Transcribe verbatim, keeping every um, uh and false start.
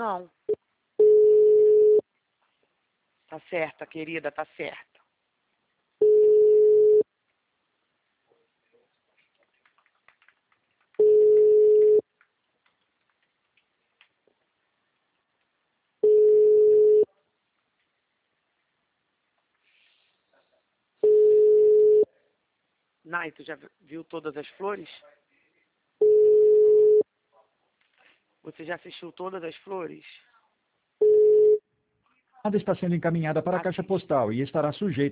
Não. Tá certa, querida, tá certa. Nai, tu já viu todas as flores? Você já assistiu todas as flores? A chamada está sendo encaminhada para a caixa postal e estará sujeita